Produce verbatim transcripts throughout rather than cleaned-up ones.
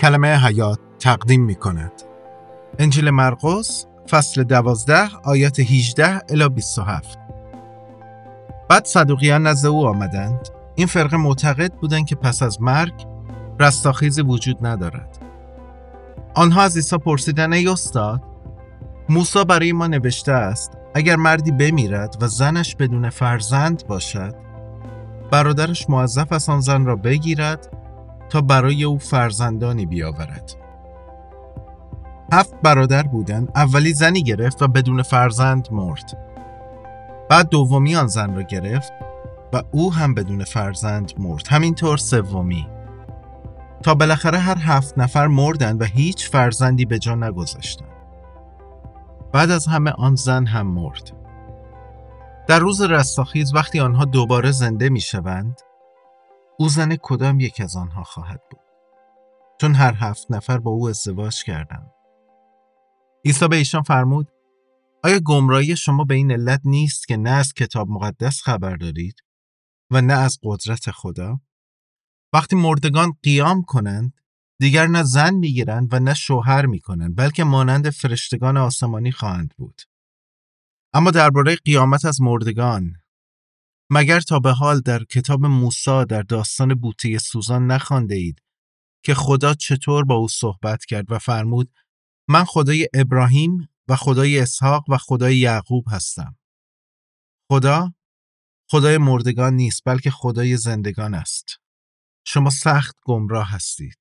کلمه حیات تقدیم می کند. انجیل مرقس فصل دوازده آیات هجده الی بیست و هفت. بعد صدوقیان نزد او آمدند. این فرقه معتقد بودند که پس از مرگ رستاخیزی وجود ندارد. آنها از عیسی پرسیدند: ای استاد، موسی برای ما نوشته است اگر مردی بمیرد و زنش بدون فرزند باشد، برادرش موظف است آن زن را بگیرد تا برای او فرزندانی بیاورد. هفت برادر بودند. اولی زنی گرفت و بدون فرزند مرد. بعد دومی آن زن را گرفت و او هم بدون فرزند مرد. همینطور سومی، تا بالاخره هر هفت نفر مردند و هیچ فرزندی به جا نگذاشتند. بعد از همه آن زن هم مرد. در روز رستاخیز وقتی آنها دوباره زنده می شوند، او زن کدام یک از آنها خواهد بود؟ چون هر هفت نفر با او ازدواج کردند. عیسی به ایشان فرمود: آیا گمراهی شما به این علت نیست که نه از کتاب مقدس خبر دارید و نه از قدرت خدا؟ وقتی مردگان قیام کنند، دیگر نه زن میگیرند و نه شوهر میکنند، بلکه مانند فرشتگان آسمانی خواهند بود. اما درباره قیامت از مردگان، مگر تا به حال در کتاب موسی در داستان بوته سوزان نخوانده اید که خدا چطور با او صحبت کرد و فرمود: من خدای ابراهیم و خدای اسحاق و خدای یعقوب هستم. خدا خدای مردگان نیست، بلکه خدای زندگان است. شما سخت گمراه هستید.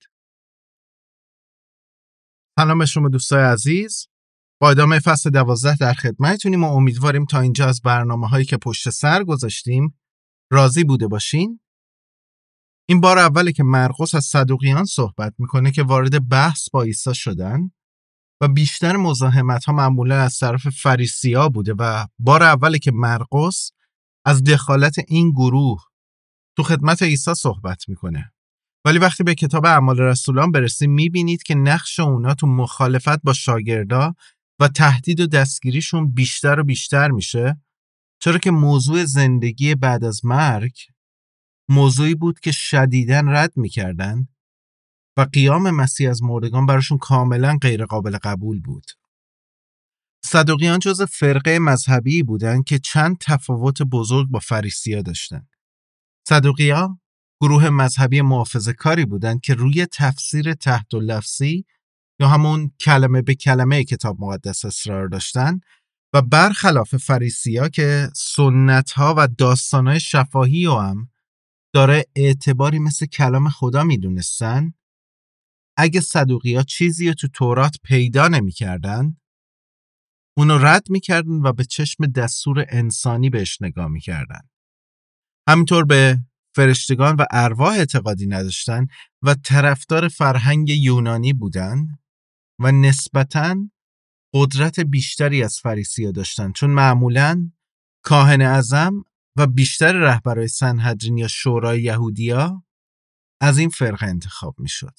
سلام شما دوستای عزیز. با ادامه فصل دوازده در خدمتتونیم و امیدواریم تا اینجا از برنامه هایی که پشت سر گذاشتیم راضی بوده باشین. این بار اوله که مرقس از صدوقیان صحبت میکنه که وارد بحث با عیسی شدن و بیشتر مزاحمت ها معمولا از طرف فریسی‌ها بوده و بار اوله که مرقس از دخالت این گروه تو خدمت عیسی صحبت میکنه. ولی وقتی به کتاب اعمال رسولان برسیم میبینید که نقش اونا تو مخالفت با شاگردا و تهدید و دستگیریشون بیشتر و بیشتر میشه، چرا که موضوع زندگی بعد از مرگ موضوعی بود که شدیداً رد میکردن و قیام مسیح از مردگان براشون کاملا غیر قابل قبول بود. صدوقیان جز فرقه مذهبی بودن که چند تفاوت بزرگ با فریسی‌ها داشتن. صدوقی‌ها گروه مذهبی محافظه‌کاری بودند که روی تفسیر تحت اللفظی یا همون کلمه به کلمه کتاب مقدس اصرار داشتن و برخلاف فریسی‌ها که سنت‌ها و داستان‌های شفاهی رو هم داره اعتباری مثل کلام خدا می‌دونستن، اگه صدوقی‌ها چیزی رو تو تورات پیدا نمی‌کردن، اونو رد می‌کردن و به چشم دستور انسانی بهش نگاه می‌کردن. همینطور به فرشتگان و ارواح اعتقادی نداشتن و طرفدار فرهنگ یونانی بودن و نسبتاً قدرت بیشتری از فریسی‌ها داشتن، چون معمولاً کاهن اعظم و بیشتر رهبرای سنهدرین یا شورای یهودیا از این فرقه انتخاب میشد.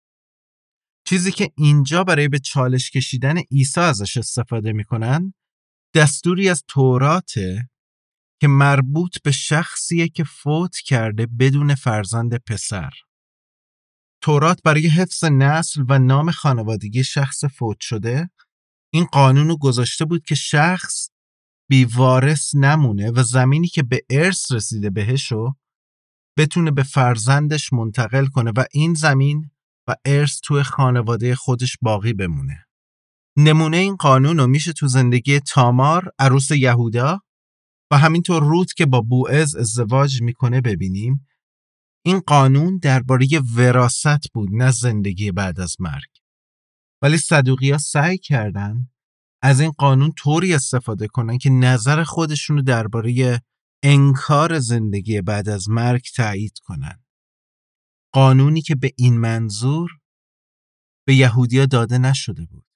چیزی که اینجا برای به چالش کشیدن عیسی ازش استفاده میکنن دستوری از توراته که مربوط به شخصیه که فوت کرده بدون فرزند پسر. تورات برای حفظ نسل و نام خانوادگی شخص فوت شده این قانون رو گذاشته بود که شخص بیوارث نمونه و زمینی که به ارث رسیده بهشو بتونه به فرزندش منتقل کنه و این زمین و ارث توی خانواده خودش باقی بمونه. نمونه این قانون رو میشه تو زندگی تامار عروس یهودا و همینطور روت که با بوئز ازدواج میکنه ببینیم. این قانون درباره وراثت بود، نه زندگی بعد از مرگ. ولی صدوقی‌ها سعی کردن از این قانون طوری استفاده کنن که نظر خودشونو درباره انکار زندگی بعد از مرگ تایید کنن. قانونی که به این منظور به یهودی‌ها داده نشده بود.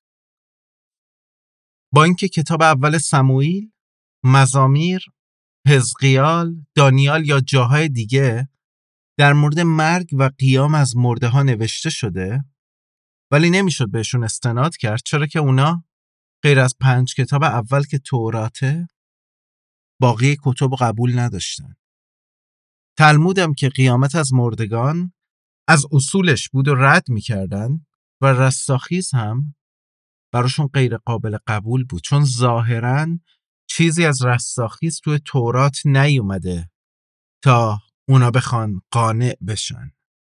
با اینکه کتاب اول سموئیل، مزامیر، حزقیال، دانیال یا جاهای دیگه در مورد مرگ و قیام از مرده ها نوشته شده، ولی نمیشد بهشون استناد کرد، چرا که اونا غیر از پنج کتاب اول که توراته باقی کتب قبول نداشتن. تلمود هم که قیامت از مردگان از اصولش بود و رد میکردن و رستاخیز هم براشون غیر قابل قبول بود، چون ظاهراً چیزی از رستاخیز توی تورات نیومده تا اونا بخوان قانع بشن.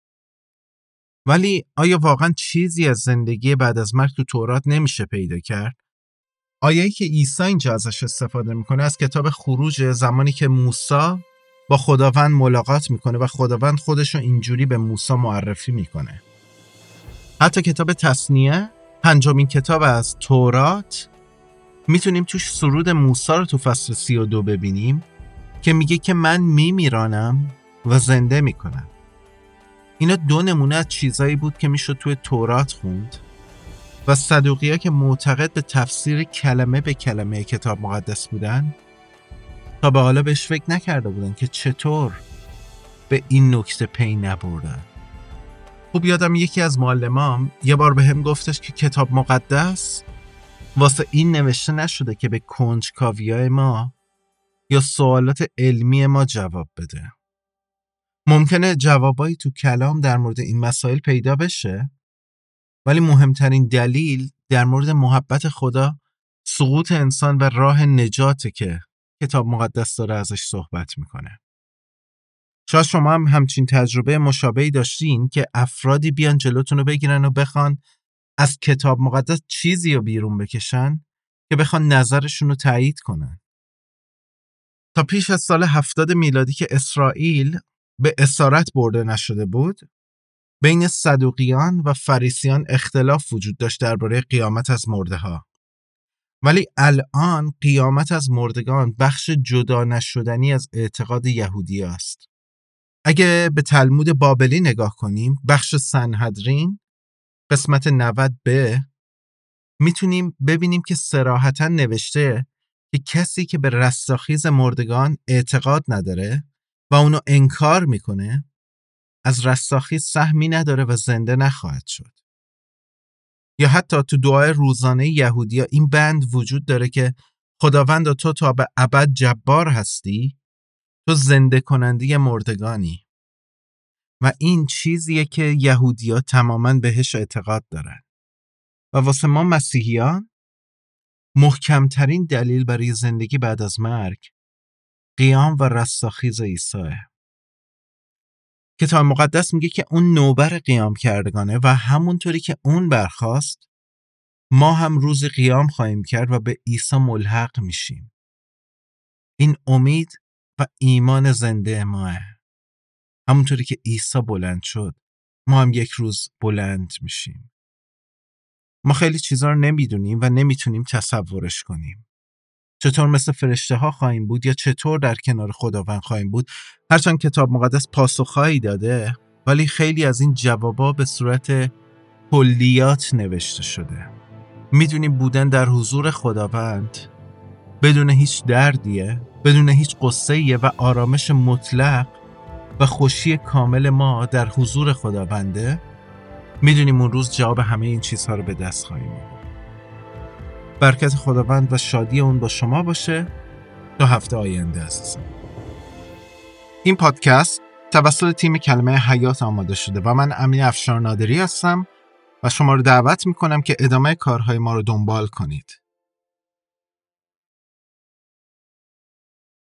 ولی آیا واقعاً چیزی از زندگی بعد از مرگ تو تورات نمیشه پیدا کرد؟ آیه‌ای که عیسی اینجا ازش استفاده میکنه از کتاب خروج، زمانی که موسی با خداوند ملاقات میکنه و خداوند خودشو اینجوری به موسی معرفی میکنه. حتی کتاب تثنیه، پنجمین کتاب از تورات، میتونیم توش سرود موسی رو تو فصل سی و دو ببینیم که میگه که من میمیرانم و زنده میکنم. اینا دو نمونه از چیزایی بود که میشد توی تورات خوند و صدوقی‌ها که معتقد به تفسیر کلمه به کلمه کتاب مقدس بودن تا به حالا بهش فکر نکرده بودن که چطور به این نکته پی نبردن. خوب یادم یکی از معلمام یه بار به هم گفتش که کتاب مقدس واسه این نوشته نشده که به کنجکاوی‌های ما یا سوالات علمی ما جواب بده. ممکنه جوابایی تو کلام در مورد این مسائل پیدا بشه، ولی مهمترین دلیل در مورد محبت خدا، سقوط انسان و راه نجاته که کتاب مقدس داره ازش صحبت میکنه. شاید شما هم همچین تجربه مشابهی داشتین که افرادی بیان جلوتون رو بگیرن و بخوان از کتاب مقدس چیزی رو بیرون بکشن که بخوان نظرشون رو تایید کنن. تا پیش از سال هفتاد میلادی که اسرائیل به اسارت برده نشده بود، بین صدوقیان و فریسیان اختلاف وجود داشت درباره قیامت از مرده ها. ولی الان قیامت از مردگان بخش جدا نشدنی از اعتقاد یهودی است. اگه به تلمود بابلی نگاه کنیم، بخش سنهدرین قسمت نود ب، میتونیم ببینیم که صراحتاً نوشته که کسی که به رستاخیز مردگان اعتقاد نداره و اونو انکار میکنه از رستاخیز سهمی نداره و زنده نخواهد شد. یا حتی تو دعای روزانه یهودیا این بند وجود داره که خداوند تو تا به ابد جبار هستی، تو زنده کننده مردگانی. و این چیزیه که یهودیا تماماً بهش اعتقاد دارن. و واسه ما مسیحیان محکمترین دلیل برای زندگی بعد از مرگ قیام و رستاخیز عیسیه. کتاب مقدس میگه که اون نوبر قیام کردگانه و همونطوری که اون برخاست ما هم روز قیام خواهیم کرد و به عیسی ملحق میشیم. این امید و ایمان زنده ماه. همونطوری که عیسی بلند شد ما هم یک روز بلند میشیم. ما خیلی چیزا رو نمیدونیم و نمیتونیم تصورش کنیم. چطور مثل فرشته ها خواهیم بود یا چطور در کنار خداوند خواهیم بود. هرچند کتاب مقدس پاسخهایی داده، ولی خیلی از این جوابا به صورت کلیات نوشته شده. میدونیم بودن در حضور خداوند بدون هیچ دردیه، بدون هیچ قصه‌ایه و آرامش مطلق و خوشی کامل ما در حضور خداونده. میدونیم اون روز جواب همه این چیزها رو به دست خواهیم آورد. برکت خداوند و شادی اون با شما باشه تا هفته آینده عزیزم. این پادکست توسط تیم کلمه حیات آماده شده و من امین افشار نادری هستم و شما رو دعوت میکنم که ادامه کارهای ما رو دنبال کنید.